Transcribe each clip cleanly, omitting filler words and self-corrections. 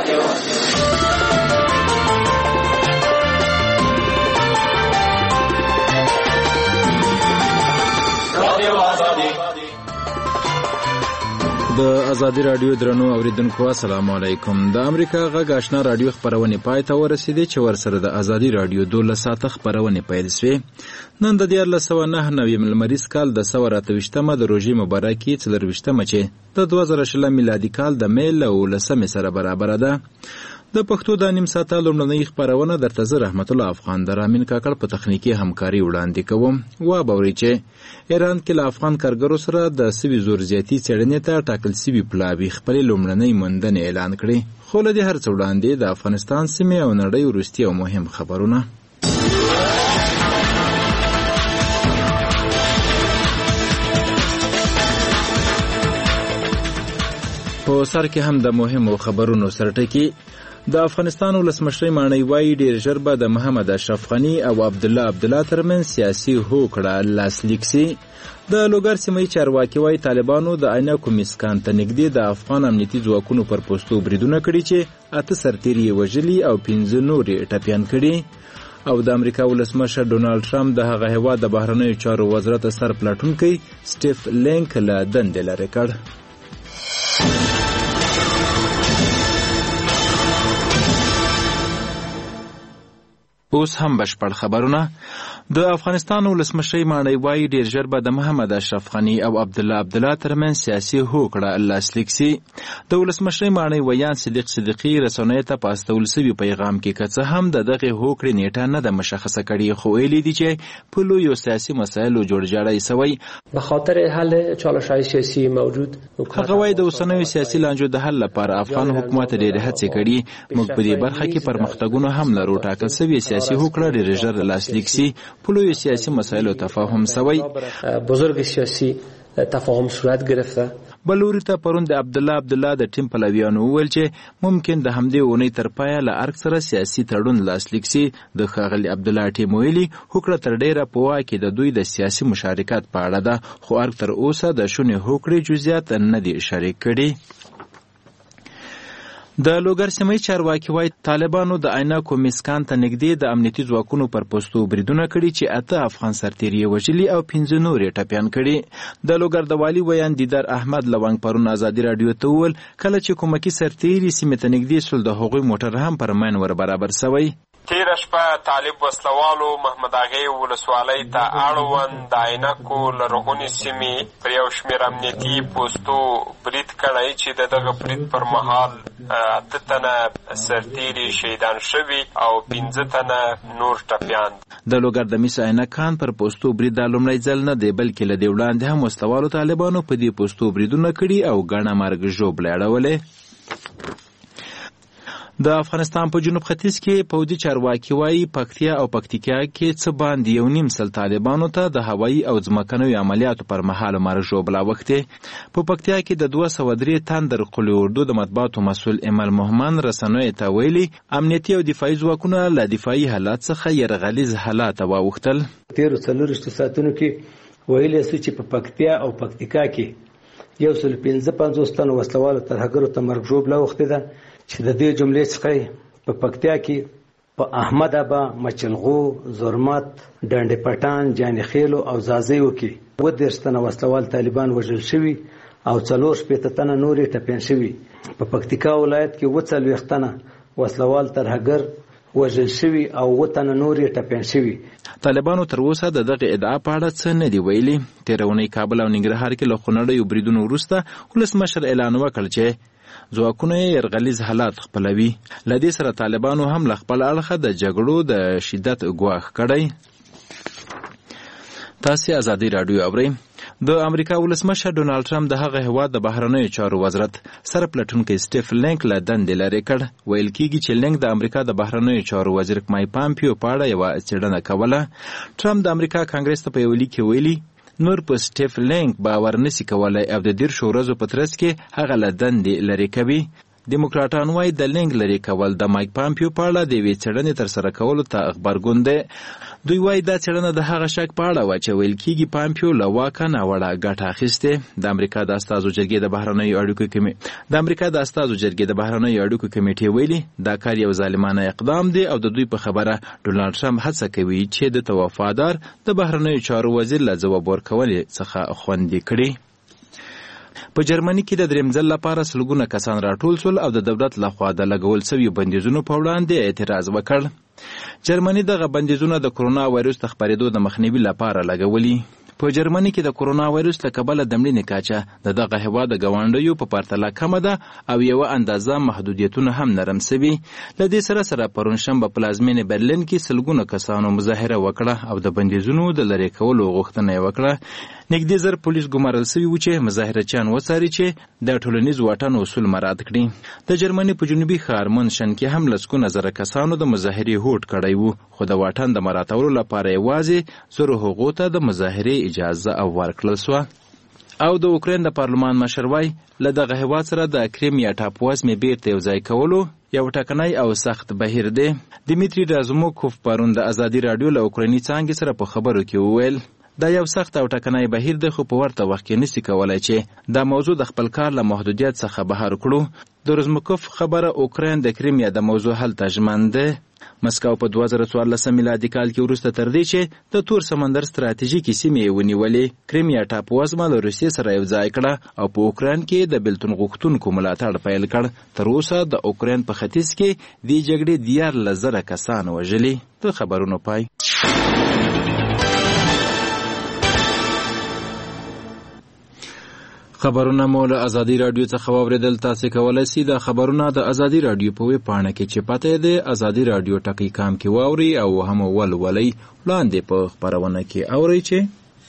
د ازادي رادیو درنو اوریدونکو السلام علیکم. د امریکا غږ آشنا رادیو خبرونه پای ته ورسېدې چې ورسره د ازادي رادیو 12 ساعته خبرونه پیل شوې. نن د 1999 لمریز کال د 28مه د روژې مبارکي 24مه چې د 2020 میلادي کال د میل او لسمه سره برابر ده. د پښتو د نیم ساعته لومړنۍ خبرونه درته زه رحمت الله افغان درامین کاکړ په تخنیکی همکاري وړاندې کوم. و باوري چې ایران کې له افغان کارګرو سره د سوي زور زیاتی څېړنې ته ټاکل سوي پلاوي خپل لومړنۍ موندنې اعلان کړې. خو له دې هر څه وړاندې د افغانستان سیمې او نړۍ وروستي او مهم خبرونه. په سر کې هم د مهمو خبرونو سرټکی. د افغانستان ولسمشر مانی وایي ډیر ژر به د محمد اشرف غنی او عبدالله ترمن سیاسي هوکړه لاسلیک سي. د لوګر سیمې چارواکي وایي طالبانو د عینکو مسکان ته نږدې د افغان امنیتي ځواکونو پر پوستو بریدونه کړي چې 8 سرتیري وژلي او 15 نور ټپیان کړي. او د امریکا ولسمشر ډونالد ټرمپ د هغه هیواد د بهرنیو چارو وزارت سر پلټونکي سټیف لینک له دندې لرې کړ. اوس هم بشپړ خبرونه. د افغانستان ولسمشر مانی وایي ډیر ژر به د محمد اشرف غنی او عبدالله ترمن سیاسي هوکړه لاسلیک سي. د ولسمشر مانی ویان صدیقي رسنیو ته په استول سوي پیغام کې که څه هم د دغه هوکړې نیټه نه ده مشخصه کړې، خو ویلي دي چې په لویو سیاسي مسایلو جوړجاړی سوی به خاطر حل چالش‌های سیاسي موجود. هغه وایي د اوسنیو سیاسي لانجو د حل لپاره افغان حکومت ډېرې هڅې کړي. موږ په دې برخه کې پرمختګونه هم لرو. ټاکل سوي سیاسي هوکړه ډېر ژر لاسلیک سي. په لویو سیاسي مسایلو تفاهم سوی. بزرگ سیاسي تفاهم صورت گرفته. بلوري ته پرون د عبدالله د ټیم پلویانو وویل چې ممکن د همدې اونۍ تر پایه له ارګ سره سیاسي تړون لاسلیک سي. د ښاغلي عبدالله ټیم ویلي هوکړه تر ډیره په واک کې د دوی د سیاسي مشارکت په اړه ده، خو ارګ تر اوسه د شونې هوکړې جزئیات نه دي شریک کړي. د لوګر سیمې چارواکي وایي طالبانو د عینکو مسکان ته نږدې د امنیتي ځواکونو پر پوستو بریدونه کړي چې 8 افغان سرتیري وژلي او 15 نور ټپیان کړي. د لوګر د والي ویان دیدار احمد لونګ پرون ازادي رادیو ته وویل کله چې کومکی سرتیري سیمې ته نږدې سول د هغوی موټر هم پر مین ور برابر سوی. تیره شپه طالب وسلوالو محمد اغې ولسوالۍ ته اړوند د عینکو لرغونې سیمې پر یو شمېر امنیتي پوستو برید کړی چې د دغه برید پر مهال 8 تنه سرتیري شهیدان شوي او 15 تنه نور ټپیان. د لوګر د میس عینکان پر پوستو برید د لومړی ځل نه دی، بلکې له دې وړاندې هم وسلوالو طالبانو په دې پوستو بریدونه کړي او ګڼه مرګ ژوبلې اړولې. د افغانستان په جنوب ختیځ کې پوځي چارواکي وایي پکتیا او پکتیکا کې څه باندې 1.5 طالبانو ته د هوایي او ځمکنیو عملیاتو پر مهال مرګ ژوبله وختې. په پکتیا کې د 203 تن د قلي اردو د مطبوعاتو مسؤل امل محمد رسنیو ته ویلي امنیتي او دفاعي ځواکونه له دفاعي حالات څخه یرغلیز حالات واوښتل. 13 ساعتونو کې ویلي سو چې په پکتیا او پکتیکا کې 155 تن وسلوالو ترهګرو ته مرګ ژوبله وختې ده چې د دې جملې څخه په پکتیا کې په احمد ابا، مچلغو، زرمت، ډنډ پټان، جاني خیلو او زازیو کې 30 تنه وسلوال طالبان وژل شوي او 4 تنه نورې ټپیان شوي. په پکتیکا ولایت کې 40 تنه وسلوال ترهګر وژل شوي او 7 تنه نورې ټپیان شوي. طالبانو تر اوسه د دغه ادعا په اړه څه نه دی ویلي. تیرونی کابل او ننګرهار کې له خونړیو بریدونو وروسته ولسمشر اعلان وکړ چې ځواکونه یرغلیز حالات خپلوي. له دې سره طالبانو هم له خپل اړخه د جګړو د شدت ګواښ کړی. تاسې ازادي راډیو اورئ. د امریکا ولسمشر ډونالد ټرمپ د هغه هیواد د بهرنیو چارو وزارت سره پلټونکی سټیف لینک له دندې لرې کړ. ویل کېږي چې لینک د امریکا د بهرنیو چارو وزیر مایک پامپیو په اړه یوه څېړنه کوله. ټرمپ د امریکا کانګرس ته په یو لیک کې ویلي نور په سټیف لینک باور نسی کولای او د 10 ورځو په ترڅ کې هغه له دندې لرې کوي. دیموکراټان وايي د لینک لرې کول د مایک پامپیو په اړه د یوې څېړنې ترسره کولو ته غبرګون دی. دوی وايي دا څېړنه د هغه شک په اړه وه چې ویل کېږي پامپیو له واکه ناوړه ګټه اخیستې. د امریکا د استازو جرګې د بهرنیو اړیکو کمیټې ویلي دا کار یو ظالمانه اقدام دی او د دوی په خبره ډونالډ ټرمپ هڅه کوي چې د وفادار د بهرنیو چارو وزیر له ځواب ورکولو څخه خوندي کړي. په جرمني کې د دریم ځل لپاره سلګونه کسان راټول شول او د دولت لخوا د لګول شویو بندیزونو په وړاندې اعتراض وکړ. جرمني دغه بندیزونه د کرونا وایروس د خپرېدو د مخنیوي لپاره لګولي. په جرمني کې د کرونا وایروس له کبله د مړینې کچه د دغه هېواد د ګاونډیو په پرتله کمه ده او یوه اندازه محدودیتونه هم نرم سوي. له دې سره پرون شنبه پلازمینې برلین کې سلګونه کسانو مظاهره وکړه او د بندیزونو د لرې کولو غوښتنه یې وکړه. نږدې زر پولیس ګمارل سوي وو چې مظاهرچیان وڅاري چې د ټولنیز واټن اصول مراعات کړي. د جرمني په جنوبي ښار منشن کې هم لسګونه زره کسانو د مظاهرې هوډ کړی وو، خو د واټن د مراعاتولو لپاره یوازې زرو هغو ته د مظاهرې اجازه ورکړل سوه. او د اوکراین د پارلمان مشر وایي له دغه هېواد سره د کریمیا ټاپووزمې بیرته یوځای کولو یو ټاکنی او سخت بهیر دی. دیمیتری رازوموکوف پرون د ازادي راډیو له اوکرایني څانګې سره په خبرو کې وویل دا یو سخت او ټاکنی بهیر دی، خو په ورته وخت کې نشي کولی چې دا موضوع د خپل کار له محدودیت څخه بهر کړو. د رازوموکوف خبره اوکراین د کریمیا د موضوع حل ته ژمن دی. مسکو په 2014 میلادي کال کې وروسته تر دې چې د تور سمندر ستراتیژیکې سیمې ونیولې، کریمیا ټاپووزمه له روسیې سره یوځای کړه او په اوکراین کې د بېلتون غوښتونکو ملاتړ پیل کړ. تر اوسه د اوکراین په ختیځ کې دې جګړې 14,000 کسان وژلي. د خبرونو پای. خبرونه مو له ازادي راډیو څخه واورېدل. تاسې کولی شئ دا خبرونه د ازادي راډیو په ویب پاڼه کې چې پته یې د ازادي راډیو ټکی.com کې واورئ او هم ولولئ. وړاندې په خپرونه کې اورئ چې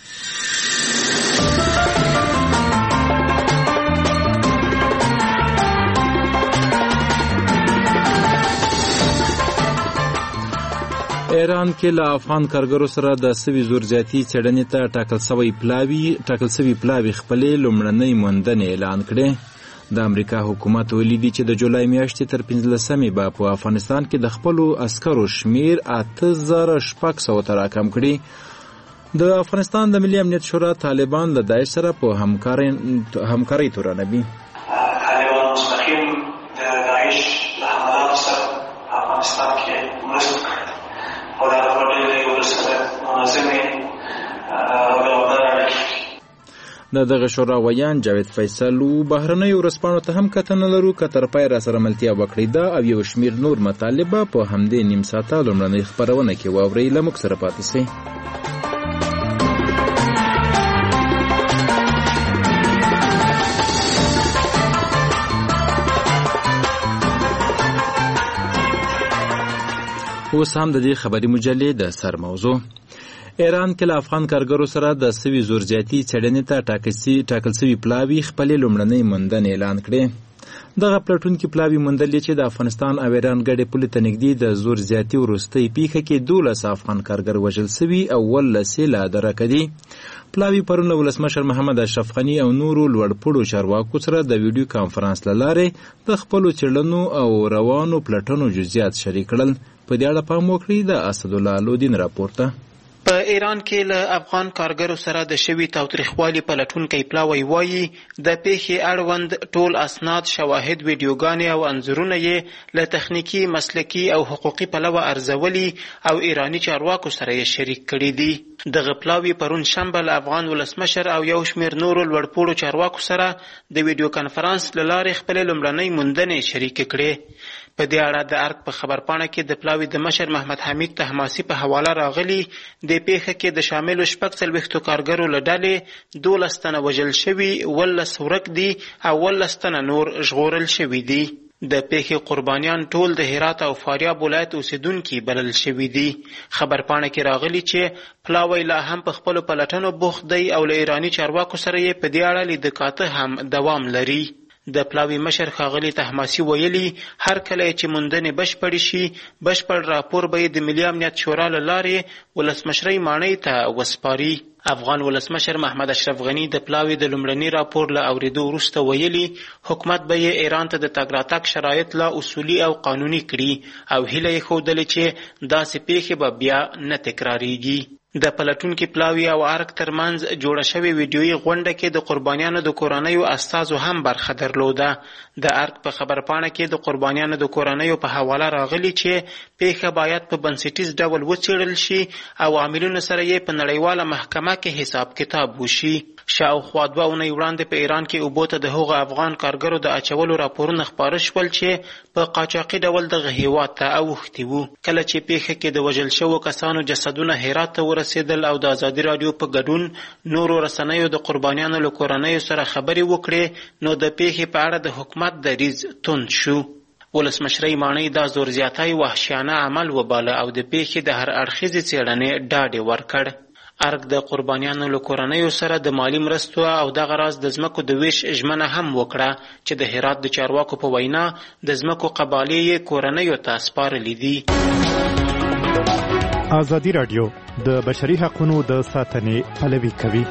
ایران کې له افغان کارګرو سره د سوي زور زیاتي څېړنې ته ټاکل سوي پلاوي خپلې لومړنۍ موندنې اعلان کړې. د امریکا حکومت ویلي دي چې د جولای میاشتې تر 15مې به په افغانستان کې د خپلو عسکرو شمیر 8600 ته راکم کړي. د افغانستان د ملي امنیت شورا طالبان له داعش سره په همکارۍ تورنوي. طالبان مستقیم د داعش له حملاتو سره افغانستان کې مرسته کوي او د هغه ډلې ورسره منظمې او دوامداره اړیکې. د دغه شورا ویان جاوید فیصل و بهرنیو ورځپاڼو ته هم کتنه لرو که تر پای راسره ملتیا وکړئ. دا او یو شمیر نور مطالبه په همدې نیم ساعته لومړنۍ خپرونه کې واورئ. له موږ سره پاتې شئ. اوس هم د دې خبري مجلې د سر موضوع. ایران کې له افغان کارګرو سره د سوي زور زیاتي څېړنې ته ټاکل سوي پلاوي خپلې لومړنۍ موندنې اعلان کړې. دغه پلټونکي پلاوي موندلې چې د افغانستان او ایران ګډې پولې ته نږدې د زور زیاتي وروستۍ پیښه کې 12 افغان کارګر وژل سوي او 18 لا درکه دي. پلاوي پرون له ولسمشر محمد اشرف غني او نورو لوړپوړو چارواکو سره د ویډیو کانفرنس له لارې د خپلو څېړنو او روانو پلټنو جزئیات شریک کړل. په دې اړه پام وکړئ د اسدالله لودین راپورته. په ایران کې له افغان کارګرو سره د شوي تاوتریخوالي پلټونکی پلاوی وایي د پیښې اړوند ټول اسناد، شواهد، ویډیوګانې او انځورونه یې له تخنیکي، مسلکي او حقوقي پلوه ارزولي او ایراني چارواکو سره یې شریک کړي دي. دغه پلاوی پرون شنبه له افغان ولسمشر او یو شمېر نورو لوړپوړو چارواکو سره د ویډیو کانفرنس له لارې خپلې لومړنۍ موندنې شریکې کړې. په دې اړه د ارګ په خبرپاڼه کې د پلاوي د مشر محمد حمید طهماسي په حواله راغلي د پیښه کې د شاملو 46 کارګرو له ډلې 12 تنه وژل شوي، 18 ورک دي او 18 تنه نور ژغورل شوي دي. د پیښې قربانیان ټول د هرات او فاریاب ولایت اوسیدونکي بلل شوي دي. خبرپاڼه کې راغلي چې پلاوی لا هم په خپلو پلټنو بوخت دی او له ایراني چارواکو سره یې په دې اړه لیدکاته هم دوام لري. د پلاوي مشر ښاغلي طهماسي ویلي هر کله چې موندنې بشپړې شي بشپړ راپور به د ملي امنیت شورا له لارې ولسمشرۍ ماڼۍ ته وسپاري. افغان ولسمشر محمد اشرف غني د پلاوي د لومړني راپور له اورېدو وروسته ویلي حکومت به یې ایران ته د تګ راتګ شرایط لا اصولي او قانوني کړي او هیله یې ښودلې چې داسې پیښې به بیا نه تکراریږي. د پلټونکي پلاوي او ارګ ترمنځ جوړه شوې ویډیویي غونډه کې د قربانیانو د کورنیو استازو هم برخه درلوده. د ارګ په خبرپاڼه کې د قربانیانو د کورنیو په حواله راغلي چې پیښه باید په بنسټیز ډول وڅېړل شي او عاملینو سره یې په نړیواله محکمه کې حساب کتاب وشي. شاوخوا 2 اونۍ وړاندې په ایران کې اوبو ته د هغو افغان کارګرو د اچولو راپورونه خپاره شول چې په قاچاقي ډول دغه هیواد ته اوښتي وو. کله چې پیښه کې د وژل شوو کسانو جسدونه هرات ته ورسېدل او د ازادي راډیو په ګډون نورو رسنیو د قربانیانو له کورنیو سره خبرې وکړې نو د پیښې په اړه د حکومت دریځ توند شو. ولسمشرۍ ماڼۍ دا زور زیاتی وحشیانه عمل وباله او د پیښې د هر اړخیزې څېړنې ډاډ ورکړ. ارګ د قربانیانو له کورنیو سره د مالی مرستو او دغه راز د ځمکو د ویش ژمنه هم وکړه چې د هرات د چارواکو په وینا د ځمکو قبالې یې کورنیو ته سپارلې دي. ازادي راډیو د بشري حقوقو د ساتنې پلوي کوي.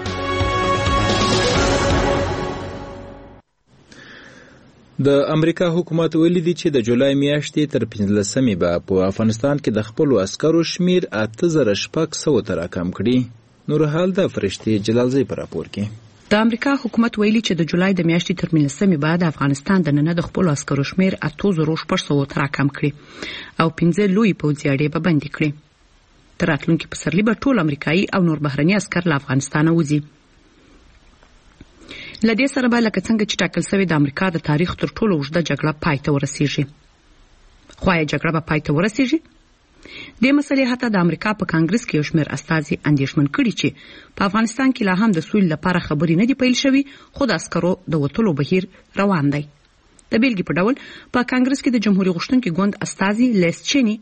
د امریکا حکومت ویلي دی چې د جولای میاشتې تر 15مې به په افغانستان کې د خپلو عسکرو شمیر 8600 ته راکم کړي. نورحال د فرشتې جلالزی په راپور کې د امریکا حکومت ویلي چې د جولای د میاشتې تر 15مې بعد افغانستان د نن د خپلو عسکرو شمیر 8600 ته راکم کړي او 15 لوی پوځي اډې به بندي کړي. تر راتلونکي پسرلي به ټول امریکایي او نور بهرني عسکر له افغانستانه وځي. لدې سره به لکه څنګه چې ټاکل شوی د امریکا د تاریخ تر ټولو اوږده جګړه پای ته ورسیږي. خو آیا جګړه به پای ته ورسیږي؟ دې مسلې حتی د امریکا په کانګرس کې یو شمېر استازي اندېښمن کړي چې په افغانستان کې لا هم د سولې لپاره خبرې نه دي پیل شوي خو د عسکرو د وتلو بهیر روان دی. د بیلګې په ډول په کانګرس کې د جمهوریت غوښتونکي ګوند استازي لیس چینی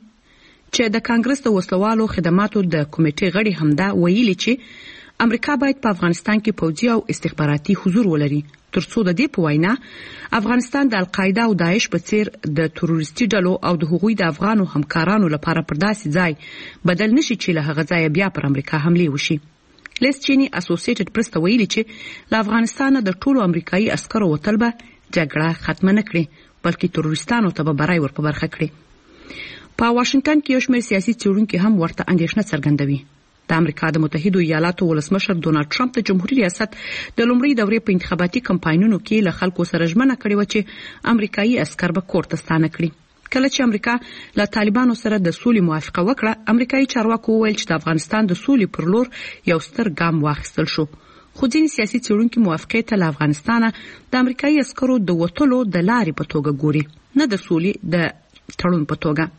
چې د کانګرس د وسلوالو خدماتو د کمیټې غړي همدا ویلي چې امریکا باید په افغانستان کې پوځي او استخباراتي حضور ولري ترڅو د دې په وینا افغانستان د القاعده او داعش په څیر د تروریستي ډلو او د هغوی د افغانو همکارانو لپاره پر داسې ځای بدل نشي چې له هغه ځای بیا پر امریکا حمله وشي. لیس چینی اسوسییټډ پریس ته ویلي چې له افغانستان د ټولو امریکایي عسکرو وتل به جګړه ختم نه کړي بلکې تروریستانو ته به برای ور په برخه کړي. په واشنگټن کې یو شمېر سیاسي څېړونکي هم ورته اندېښنه څرګندوي. د امریکا د متحده ایالاتو ولسمشر ډونالد ټرمپ د جمهوریت ریاست د لومړۍ دورې په انتخاباتي کمپاینونو کې له خلکو سره ژمنه کړې و چې امریکایي عسکر به کور ته ستانه کړي. کله چې امریکا له طالبانو سره د سولې موافقه وکړه امریکایي چارواکو وویل چې د افغانستان د سولې پر لور یو ستر ګام واخیستل شو. خو ځینې سیاسي څېړونکي موافقې ته له افغانستانه د امریکایي عسکرو د وتلو د لارې په توګه ګوري نه د سولې د تړون په توګه.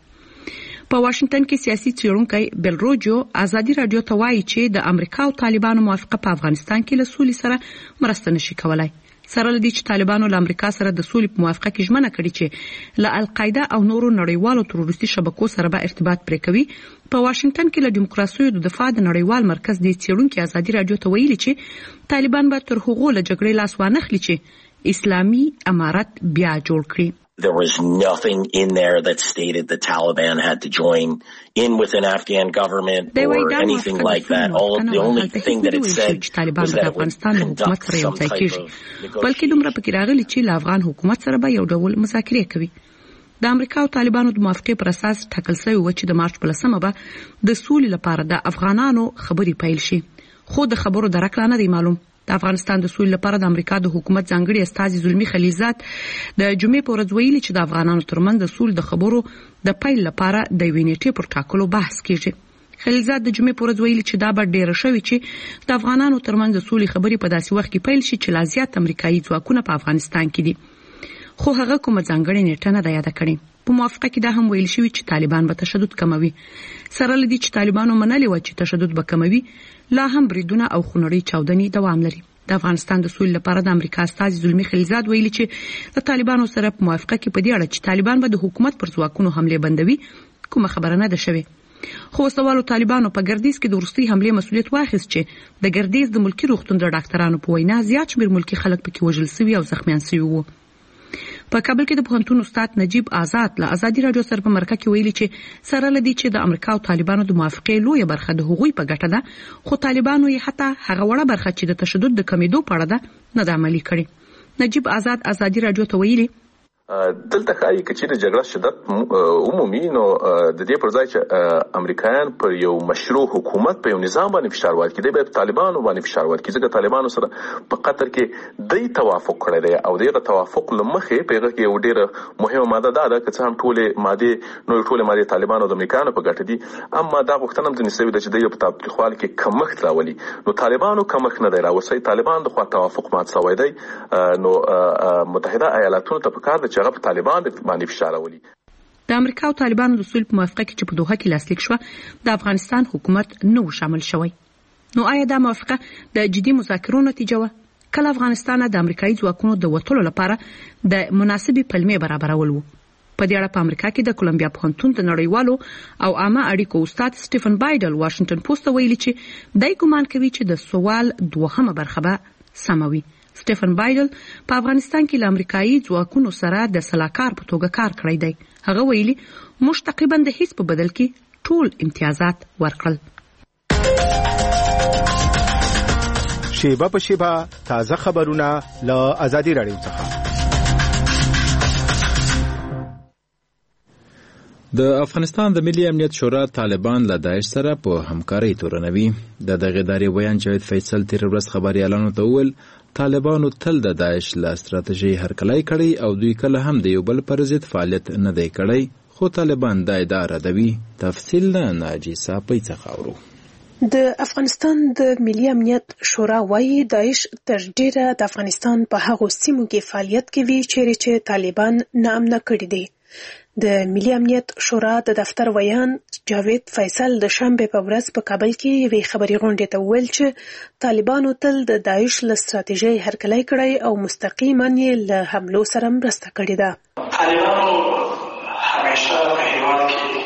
په واشنگټن کې سیاسي څېړونکی بیل روجو ازادي راډیو ته وایي چې د امریکا او طالبانو موافقه په افغانستان کې له سولې سره مرسته نشي کولای. سره لدی چې طالبانو له امریکا سره د سولې په موافقه کې ژمنه کړې چې له القاعده او نورو نړیوالو تروریستي شبکو سره به ارتباط پرې کوي. په واشنگټن کې له دیموکراسۍ د دفاع د نړیوال مرکز د څېړونکو ازادي راډیو ته ویلي چې طالبان به تر هغو له جګړې لاس وانخلي چې اسلامي امارت بیا جوړ کړي. There was nothing in there that stated the Taliban had to join in with an Afghan government or anything like that. The only thing that it said was that it would conduct some type of بلکې دومره پکې راغلي چې له افغان حکومت سره به یو ډول مذاکرې کوي. د امریکا او طالبانو د موافقې پر اساس ټاکل شوی و چې د مارچ په 10مه به د سولې لپاره د افغانانو خبرې پیل شي. خو د خبرو درک نه دی معلوم. د افغانستان د سولې لپاره د امریکا د حکومت ځانګړي استازي زلمی خلیلزاد د جمعې په ورځ ویلي چې د افغانانو ترمنځ د سولې د خبرو د پیل لپاره د یوې نیټې پر ټاکلو بحث کیږي. خلیلزاد د جمعې په ورځ ویلي چې دا به ډېره شوې چې د افغانانو ترمنځ د سولې خبرې په داسې وخت کې پیل شي چې لا زیات امریکایي ځواکونه په افغانستان کې دي. خو هغه کومه ځانګړې نیټه نه ده یاده کړې. په موافقه کې دا هم ویل شوی چې طالبان به تشدد کموي. سره لدی چې طالبانو منلي و چې تشدد به کموي لا هم بریدونه او خونړۍ چاودنې دوام لري. د افغانستان د سولې لپاره د امریکا استازي زلمی خلیلزاد ویلي چې د طالبانو سره په موافقه کې په دې اړه چې طالبان به د حکومت پر ځواکونو حمله بندوي کومه خبره نه ده شوې. خو وسوالو طالبانو په ګردیز کې د وروستۍ حمله مسؤلیت واخیست چې د ګردیز د ملکی روغتون د ډاکټرانو په وینا زیات شمېر ملکی خلک پکې وژل شوي او زخمیان شوي وو. په کابل کې د پوهنتون استاد نجیب آزاد له ازادي رادیو سره په مرکه کې ویلي چې سره لدی چې د امریکا او طالبانو د موافقې لوی برخه د هغوی په ګټه ده، خو طالبانو یې حتی هغه وړه برخه چې د تشدد د کمیدو په اړه ده نه د عملي کړي. نجیب آزاد ازادي رادیو ته ویلي دلته ښایي که چیرې جګړه شدت عمومي نو د دې پر ځای چې امریکایان پر یو مشروع حکومت په یو نظام باندې فشار ورکړي، دی باید طالبانو باندې فشار ورکړي، ځکه طالبانو سره په قطر کې دی توافق کړی دی او دغه توافق له مخې په هغه کې یو ډېره مهمه ماده ده که څه هم ټولې مادې طالبانو د امریکایانو په ګټه دي، اما دا غوښتنه هم ځینې سوې ده چې دی په تاوتریخوالي کې کمښت راولي. نو طالبانو کمښت نه دی راوستی، طالبان د خوا توافق مات شوی دی. نو متحده ایالاتونو ته پکار ده چې هغه په طالبان باندې فشار راولي. د امریکا او طالبانو د صلح په موافقه کې چې په دوحه کې لاسلیک شو د افغانستان حکومت نه و شامل شوی. نو آیا دا موافقه د جدي مذاکرو نتیجه و؟ کله افغانستان د امریکایي ځواکونو د وټلو لپاره د مناسبې پلمې برابرول وو. په دې اړه په امریکا کې د کولمبیا پوهنتون د نړیوالو او عامه اړیکو استاد سټیفن بایډل واشنگټن پوسټ ته ویلي چې دای ګمان کوي چې د سوال دوهمه برخه به سموي. سټیفن بایډل په افغانستان کې له امریکایي ځواکونو سره د سلاکار په توګه کار کړی دی. هغه ویلي موږ تقریبا د هیڅ په بدل کې ټول امتیازات ورکړل. شیبه په شیبه تازه خبرونه له ازادي رادیو څخه. د افغانستان د ملي امنیت شورا طالبان له داعش سره په همکارۍ تورنوي. د دغه ادارې ویان جاوید فیصل تیر ورځ خبريالانو ته وویل طالبانو تل د داعش له ستراتیژۍ هرکلی کړی او دوی کله هم د یو بل پر ضد فعالیت نه دی کړی، خو طالبان دا ادعا ردوي. تفصیل نه ناجي صاحب څخه اورو. د افغانستان د ملي امنیت شورا وايي داعش تر ډیره د افغانستان په هغو سیمو کې فعالیت کوي چې طالبان نامنه کړی دي. د ملي امنیت شورا د دفتر ویان جاوید فیصل د شنبه په ورځ په کابل کې یوې خبري غونډې ته ویل چې طالبانو تل د داعش له ستراتیژۍ هرکلی کړی او مستقیما یې له حملو سره مرسته کړې ده. طالبانو همیشه په هیواد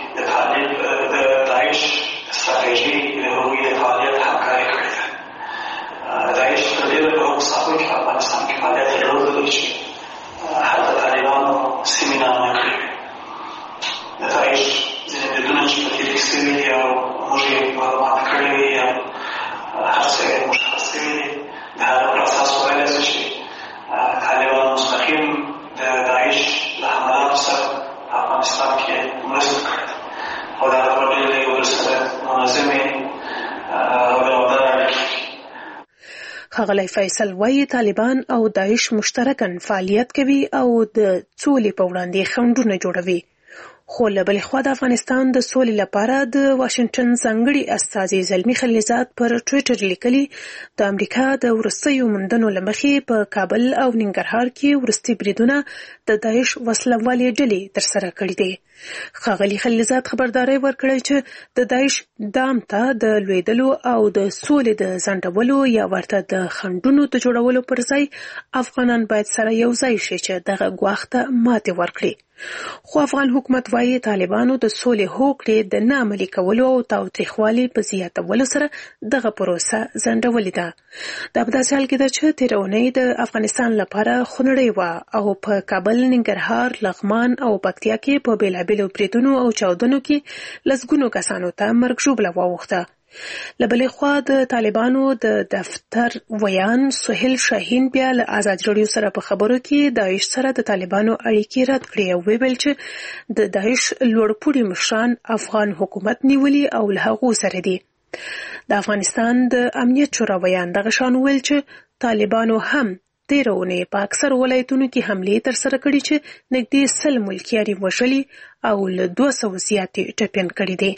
کې د داعش ستراتیژي له هغوی د فعالیت همکاري کړې ده. داعش په ډېرو هغو ساحو کې په افغانستان کې فعالیت درلودلی چې حتی طالبانو سیمې نامه کړې وې. د داعش ځینې بریدونه چې په تېر کې سوي دي او موږ یې معلومات کړي وي او هر څه یې مشخص سوي دي، د هغه پر اساس ویلی شو چې طالبان مستقیم د داعش له حملاتو سره په افغانستان کې مرسته کړې ده او د هغه ډېر له یو بل سره منظمې او دوامداره اړیکې لري. ښاغلی فیصل وايي طالبان او داعش مشترکاً فعالیت کوي او د سولې په وړاندې خنډونه جوړوي. خو له بلې خوا د افغانستان د سولې لپاره د واشنگټن ځانګړي استازي زلمي خلیلزاد پر ټویټر لیکلي د امریکا د وروستیو موندنو له مخې په کابل او ننګرهار کې وروستي بریدونه د داعش وسلوالې ډلې ترسره کړي دي. ښاغلي خلیلزاد خبرداری ورکړی چې د داعش دام ته د لویدلو او د سولې د ځنډولو یا ورته د خنډونو د جوړولو پر ځای افغانان باید سره یو ځای شي چې دغه ګواښ ته ماتې ورکړي. خو افغان حکومت وايي طالبانو د سولې هوکړې د نه عملي کولو او تاوتریخوالي په زیاتولو سره دغه پروسه ځنډولې ده. دا په داسې حال کې ده چې تېره اونۍ د افغانستان لپاره خونړۍ وه او په کابل، ننګرهار، لغمان او پکتیا کې په بېلابېلو بریدونو او چاودنو کې لسګونو کسانو ته مرګ ژوبله واوښته. له بلې خوا د طالبانو د دفتر ویان سهیل شاهین بیا له ازادي راډیو سره په خبرو کې داعش سره د طالبانو اړیکې رد کړې او ویل چې د داعش لوړپوړي مشران افغان حکومت نیولي او له هغو سره دي. د افغانستان د امنیت شورا ویان دغه شان ویل چې طالبانو هم تېره اونۍ په اکثر ولایتونو کې حملې ترسره کړي چې نږدې 100 ملکیار یې وژلي او له 200 زیاتې ټپیان کړي دي.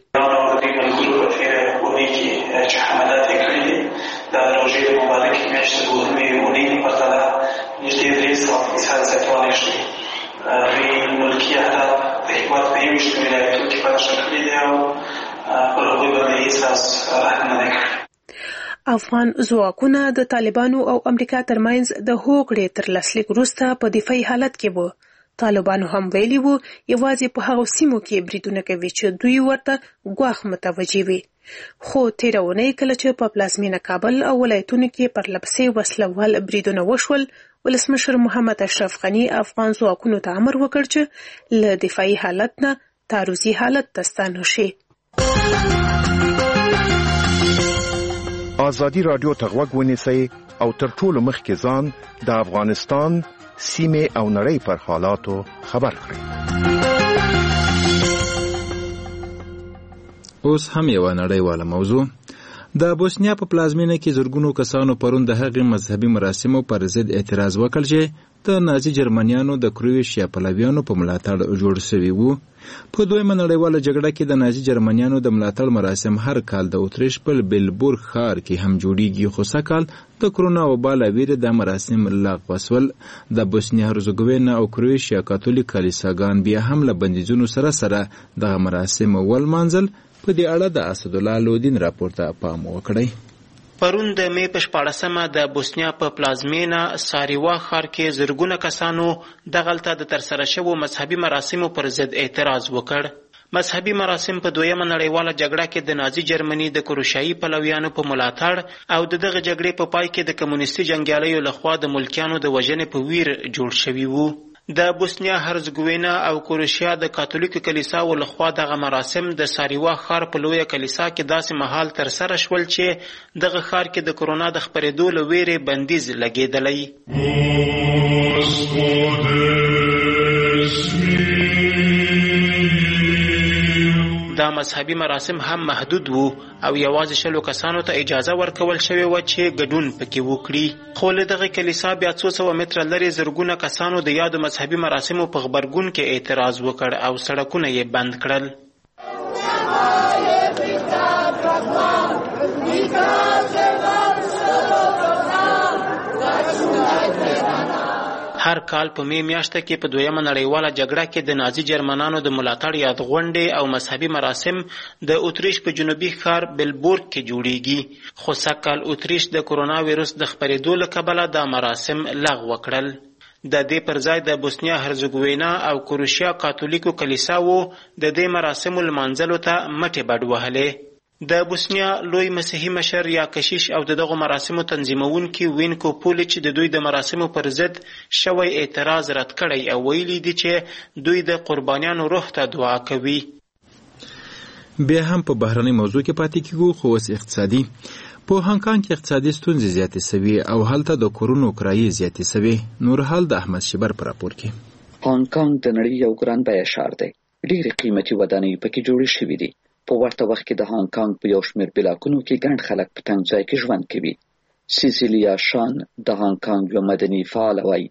چې حملات یې کړي دي د روژې مبارکې میاشتې د دوهمې اونۍ په پرتله نږدې 300% زیاتوالی ښیي. دوی ملکي اهداف د هېواد په 21 ولایتونو کې فتح کړي دي او پر هغوی باندې هېڅ رحم نه دی کړی. افغان ځواکونه د طالبانو او امریکا ترمنځ د هوکړې تر لاسلیک وروسته په دفاعي حالت کې وو. طالبانو هم ویلي وو یوازې په هغو سیمو کې بریدونه کوي چې دوی ورته ګواښ متوجه وي. خو تېره اونۍ کله چې په پلازمینه کابل او ولایتونو کې پرلپسې وسلوال بریدونه وشول، ولسمشر محمد اشرف غنی افغان ځواکونو ته امر وکړ چې له دفاعي حالت نه تعرضي حالت ته ستانه شي. ازادي رادیو ته غوږ ونیسئ او تر ټولو مخکې ځان د افغانستان سیمې او نړۍ پر حالاتو خبر کړئ. اوس هم یو نړیواله موضوع. د بوسنیا په پلازمینه کې زرګونو کسانو پرون د هغې مذهبي مراسمو پر ضد اعتراض وکړ چې د نازي جرمنیانو د کرویشیا پلویانو په ملاتړ جوړ شوي وو. په دویمه نړیواله جګړه کې د نازي جرمنیانو د ملاتړ مراسم هر کال د اتریش په بیلبورګ ښار کې هم جوړیږي، خو سږکال د کرونا وبا له ویرې د مراسم لغوه شول. د بوسنیا هرزګوینا او کرویشیا کاتولیک کلیساګان بیا هم له بندیزونو سره دغه مراسم ولمانځل. په دې اړه د اسدالله لودین راپورته پام وکړئ. پرون د می په 14مه د بوسنیا په پلازمینه ساریوا ښار کې زرګونه کسانو دغلته د ترسره شوو مذهبي مراسمو پر ضد اعتراض وکړ. مذهبي مراسم په دویمه نړیواله جګړه کې د نازي جرمني د کروشیایي پلویانو په ملاتړ او دغه جګړې په پای کې د کمونیستي جنګیالیو لخوا د ملکیانو د وژنې په ویر جوړ شوي وو. د بوسنیا هرزګوینا او کروشیا د کاتولیکو کلیساو لخوا دغه مراسم د ساریوا ښار په لویه کلیسا کې داسې مهال ترسره شول چې دغه ښار کې د کرونا د خپرېدو له ویرې بندیز لګېدلی. دا مذهبي مراسم هم محدود وو او یوازې 100 کسانو ته اجازه ورکول شوې وه چې ګډون پکې وکړي. خو له دغه کلیسا بیا 200 متره لرې زرګونه کسانو د یادو مذهبي مراسمو په غبرګون کې اعتراض وکړ او سړکونه یې بند کړل. هر کال په می میاشته کې په دویمه نړیواله جګړه کې د نازي جرمنانو د ملاتړ یاد غونډې او مذهبي مراسم د اتریش په جنوبي ښار بیلبورګ کې جوړیږي، خو سږکال اتریش د کرونا ویروس د خپرېدو له کبله دا مراسم لغوه کړل. د دې پر ځای د بوسنیا هرزګوینا او کروشیا کاتولیکو کلیساو د دې مراسمو لمانځلو ته مټې بډ وهلې. د بوسنیا لوی مسیحي مشر یا کشیش او دغه مراسمو تنظیمونکي وینکو پولیچ د دوی د مراسمو پر ضد شوی اعتراض رد کړی او ویلي دي چې دوی د قربانیانو روح ته دعا کوي. بیا هم په بهرنۍ موضوع کې پاتې کیږو، خو اوس اقتصادي. په هانګ کانګ کې اقتصادي ستونزې زیاتې سوي او هلته د کورونو کرایې زیاتې سوي. نور حال د احمد شبر پر راپور کې. هانګ کانګ د نړۍ یو ګران بیه ښار دی. ډېرې قیمتي ودانۍ پکې جوړې شوې دي. په ورته وخت کې د هانګ کانګ په یو شمېر بلاکونو کې ګڼ خلک په تنګ ځای کې ژوند کوي. سیسیلیا شان د هانګ کانګ یو مدني فعاله وایي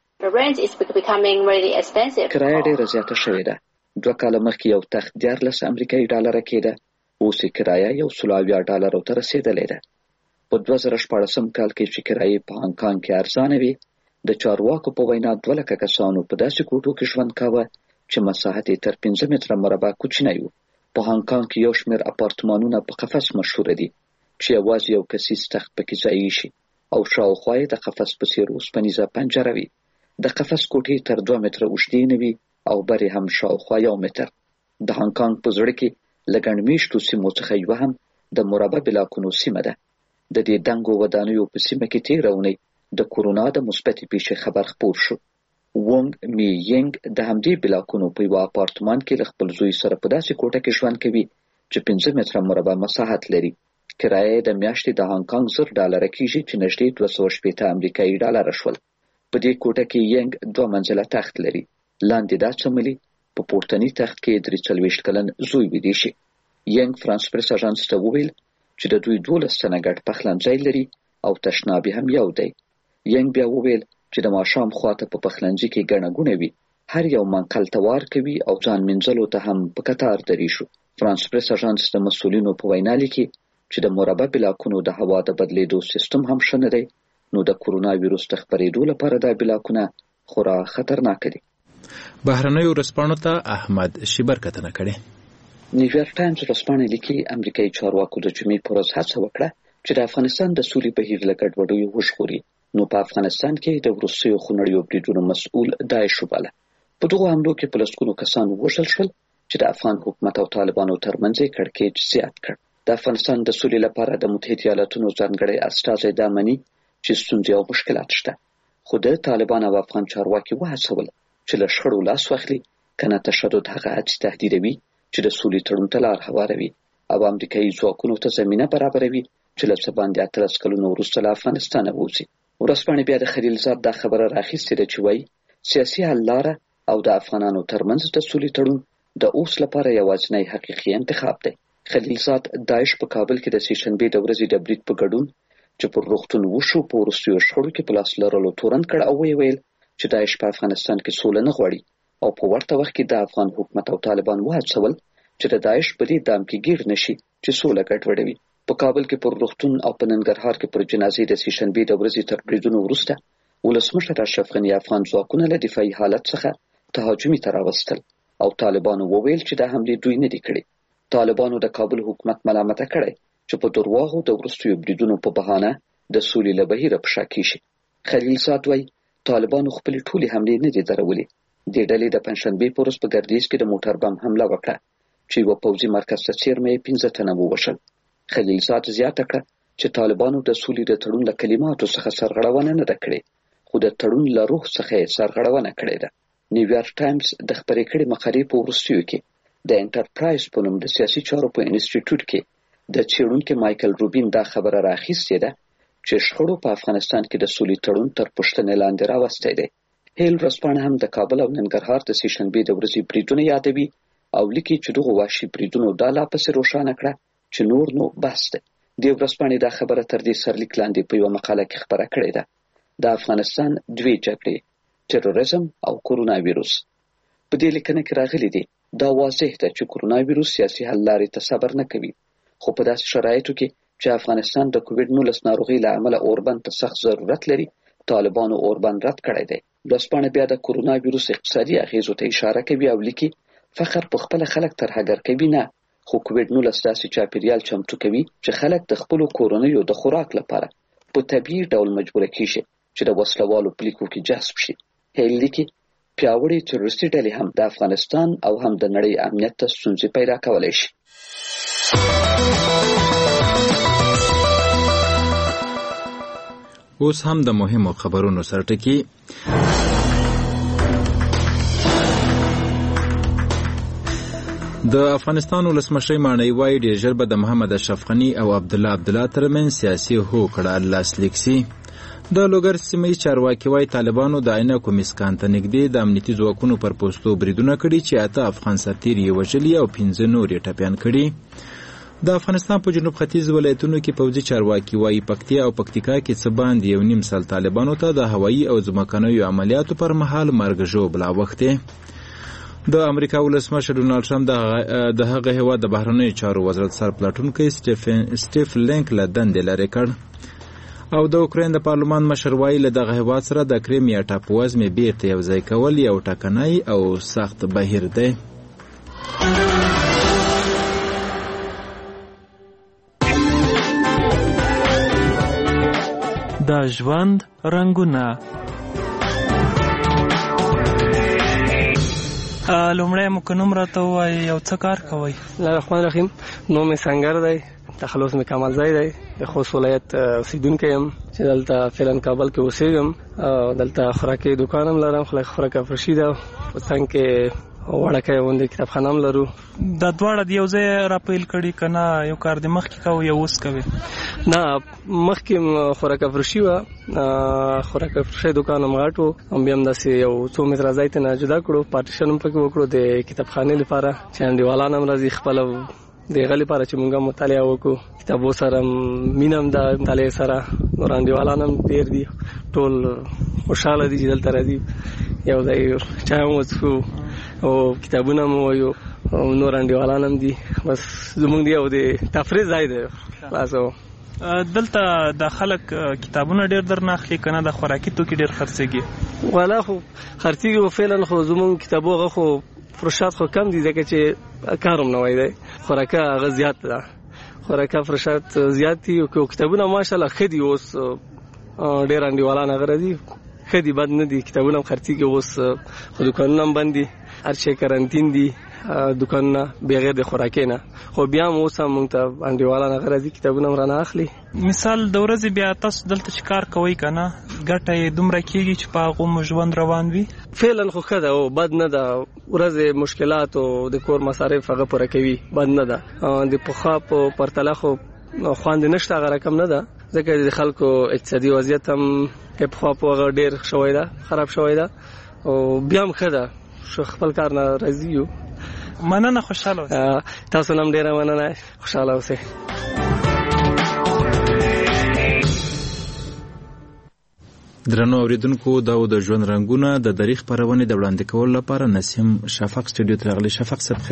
کرایه ډېره زیاته شوې ده. 2 کاله مخکې یو تخت 14 امریکایي ډالره کېده، اوس یې کرایه $170 ته رسېدلې ده. په 2014 کال کې چې کرایې په هانګ کانګ کې ارزانه وي، د چارواکو په وینا 2 لکه کسانو په داسې کوټو کې ژوند کاوه چې مساحت یې تر 5 متره مربع کوچنی و. په هانګ کانګ کې یو شمېر اپارتمانونه په قفس مشهوره دي چې یوازې یو کسیز تخت پکې ځایي شي او شاوخوا یې د قفس په څېر اوسپنیزه پنجره وي. د قفس کوټې تر 2 متره اوږدې نه وي او برې هم شاوخوا 1 متر. د هانګ کانګ په زړه کې له ګڼ میشتو سیمو څخه یوه هم د مربع بلاکونو سیمه ده. د دې دنګو ودانیو په سیمه کې تېره اونۍ د کورونا د مثبتې پیښې خبر خپور شو. وونګ می ینګ د همدې بلاکونو په یو اپارتمان کې له خپل زوی سره په داسې کوټه کې ژوند کوي چې 5 متره مربع مساحت لري. کرایه د میاشتې د هانګ کانګ $10 کېږي چې نږدې $280 امریکایي ډالر شول. په دې کوټه کې ینګ 2 منزله تخت لري. لاندې دا څملي په پورتني تخت کې 43 کلن زوی ویده شي. ینګ فرانس پریس اژانس ته وویل چې د دوی 12 تنه ګډ پخلنځی لري او تشنابي هم یو دی. ینګ بیا وویل چې د ماښام خواته په پخلنځي کې ګڼه ګوڼه وي، هر یو منقل ته وار کوي او ځان مینځلو ته هم په کتار دریږو. فرانس پریس اژانس د مسؤلینو په وینا لیکي چې د مربع بلاکونو د هوا د بدلیدو سیستم هم ښه نه دی، نو د کورونا ویروس د خپرېدو لپاره دا بلاکونه خورا خطرناک دي. بهرنیو ورځپاڼو ته احمد شبر کتنه کړې. نیویارک ټایمز ورځپاڼه لیکي امریکایي چارواکو د جمعې په ورځ هڅه وکړه چې د افغانستان د سولې بهیر له ګډوډیو وژغوري. نو په افغانستان کې د وروستیو خونړیو بریدونو مسؤل داعش وباله. په دغو حملو کې په لسګونو کسان ووژل شول چې د افغان حکومت او طالبانو ترمنځ یې کړکېچ زیات کړ. د افغانستان د سولې لپاره د متحده ایالاتونو ځانګړی استازی دا مني چې ستونزې او مشکلات شته، خو د طالبان او افغان چارواکي وهڅول چې له شخړو لاس واخلي کنه تشدد هغه چې تهدیدوي چې د سولې تړون ته لار هواروي او امریکایي ځواکونو ته زمینه برابروي چې له څه باندې 13 کلونو وروسته له افغانستانه ووځي. ورځپاڼې بیا د خلیلزاد دا خبره راخیستې ده چې وایي سیاسي حل لاره او د افغانانو ترمنځ د سولې تړون د اوس لپاره یوازینی حقیقي انتخاب دی. خلیلزاد داعش په کابل کې د سیشنبې د ورځې د برید په ګډون چې پر روغتون وشو په وروستیو شخړو کې په لاس لرلو تورن کړ او ویل چې داعش په افغانستان کې سوله نه غواړي او په ورته وخت کې د افغان حکومت او طالبان وهڅول چې د داعش په دې دام کې گیر نشي چې سوله ګډوډوي. په کابل کې پر روغتون او په ننګرهار کې پر جنازې د سیشنبې د ورځې تر بریدونو وروسته ولسمشر اشرف غني افغان ځواکونه له دفاعي حالت څخه تهاجمي ته راوستل او طالبانو وویل چې دا حملې دوی نه دي کړې. طالبانو د کابل حکومت ملامت کړی چې په درواغو د وروستیو بریدونو په بهانه د سولې له بهیره په شا کیږي. خلیلزاد وایي طالبانو خپلې ټولې حملې نه دي درولې. دې ډلې د پنجشنبې په ورځ په ګردیز کې د موټر بم حمله وکړه چې یوه پوځي مرکز ته څیرمه یې 15 تنه ووژل. خلیلزاد زیاته کړه چې طالبانو د سولې د تړون له کلماتو څخه سرغړونه نه ده کړې خو د تړون له روح څخه یې سرغړونه کړې ده. نیویارک ټایمز د خپرې کړې مقالې په وروستیو کې د انټرپرایز په نوم د سیاسي چارو په انسټیټیوټ کې د څېړونکي مایکل روبین دا خبره راخیستې ده چې شخړو په افغانستان کې د سولې تړون تر پوښتنې لاندې راوستی دی. هیل ورځپاڼه هم د کابل او ننګرهار د سیشنبې د ورځې بریدونه یادوي او لیکي چې دغه وحشي بریدونو دا لا پسې روښانه کړه چې نور نو بس دی. دې ورځپاڼې دا خبره تر دې سرلیک لاندې په یوه مقاله کې خپره کړې ده. د افغانستان دوې جګړې تروریزم او کورونا ویروس. په دې لیکنه کې راغلي دي دا واضح ده چې کورونا ویروس سیاسي حل لارې ته صبر نه کوي خو په داسې شرایطو کې چې افغانستان د کووډ-19 ناروغۍ له امله اوربند ته سخت ضرورت لري طالبانو اوربند رد کړی دی. ورځپاڼه بیا د کورونا ویروس اقتصادي اغیزو ته اشاره کوي او لیکي فقر په خپل خلک ترهګر کوي نه خو کووډ-19 داسې چاپیریال چمتو کوي چې خلک د خپل کورنیو د خوراک لپاره په طبیعي ډول مجبور کیږي چې د وسلوالو پلیکو کې جذب شي. هیل لیکي پیاوړې تروریستي ډلې هم د افغانستان او هم د نړۍ امنیت ته ستونزې پیدا کولی شي. اوس هم د مهمو خبرونو سرټکی. د افغانستان ولسمشر مانی وایي ډېر ژر به د محمد اشرف غني او عبدالله ترمنځ سیاسي هوکړه لاسلیک سي. د لوګر سیمې چارواکي وایي طالبانو د عینکو مسکان ته نږدې د امنیتي ځواکونو پر پوستو بریدونه کړي چې 8 افغان سرتیر یې وژلي او 15 نور یې ټپیان کړي. د افغانستان په جنوب ختیځ ولایتونو کې پوځي چارواکي وایي پکتیا او پکتیکا کې څه باندې 1.5 سال طالبانو ته د هوایي او ځمکنیو عملیاتو پر مهال مرګ ژوبلا وخته. د امریکا ولسمشر ډونالډ ټرمپ د هغه هیواد د بهرنیو چارو وزارت سرپلټونکی سټیف لینک له دندې لرې کړ او د اوکراین د پارلمان مشر وایي له دغه هیواد سره د کریمیا ټاپووزمې بیرته یوځای کول یو ټاکنی او سخت بهیر دی. د ژوند رنګونه. لومړی مو که نوم راته ووایي یو څه کار کوئ؟ الرحمن الرحیم. نوم مې سنگر دی، تخلص مې کمالزی دی، د خوست ولایت اوسیدونکی یم چې دلته فعلا کابل کې اوسېږم. دلته خوراکي دوکان هم لرم، خوراک افروشي ده، په څنګ کې وړکۍ غوندې کتابخانه هم لرو. دا دواړه د یو ځای راپیل کړي که نه یو کار د مخکې کوو یا اوس کوي؟ نه، مخکې خوراک افروشي وه، خوراک افروشي دوکان هم غټ و، هم بیا هم داسې یو 2 متره ځای ته نه جدا کړو، پارټیشن هم پکې وکړو د کتابخانې لپاره چې انډیوالان هم راځي خپله د هغه لپاره چې موږ مطالعه وکړو. کتابو سره مینه هم ده، مطالعې سره نور انډیوالان هم ډېر دي، ټول خوشحاله دي چې دلته راځي، یو ځای چای هم وڅښو او کتابونه هم ووایو، نور انډیوالان هم دي. بس زموږ د یو د تفریح ځای دی. خلاصو دلته د خلک کتابونه ډېر درنه اخلي که نه د خوراکي توکي ډېر خرڅېږي؟ والا خو خرڅېږي خو فعلا خو زموږ کتابو هغه خو فروشات خو کم دي ځکه چې کار هم نوی دی، خوراکه هغه زیات ده، خوراکه فروشات زیات دي او کتابونه ماشاءالله ښه دي. اوس ډېر انډیوالان هغه راځي، ښه دي، بد نه دي، کتابونه هم خرڅېږي. اوس خو دوکانونه هم بند دي، هر شی کرنتین دي دوکانونه بغیر د خوراکي نه، خو بیا هم اوس هم موږ ته انډیوالان هغه راځي کتابونه هم رانه اخلي. مثال د ورځې بیا تاسو دلته چې کار کوئ که نه ګټه یې دومره کېږي چې په هغو مو ژوند روان وي؟ فعلا خو ښه ده او بد نه ده. ورځې مشکلات او د کور مصارف هغه پوره کوي، بد نه ده. د پخوا په پرتله خو خواندې نشته، هغه رقم نه ده، ځکه د خلکو اقتصادي وضعیت هم پخوا په هغه ډېر شوی ده، خراب شوی ده او بیا هم ښه ده. خپل کار نه راضي یو. مننه، خوشحاله اوسئ. تاسو هم ډېره مننه، خوشحاله اوسئ. درنو اوریدونکو، دا د ژوند رنګونه د دریغ خپرونې د وړاندې کولو لپاره نسیم شفق سټوډیو ته راغلی. شفق صاحب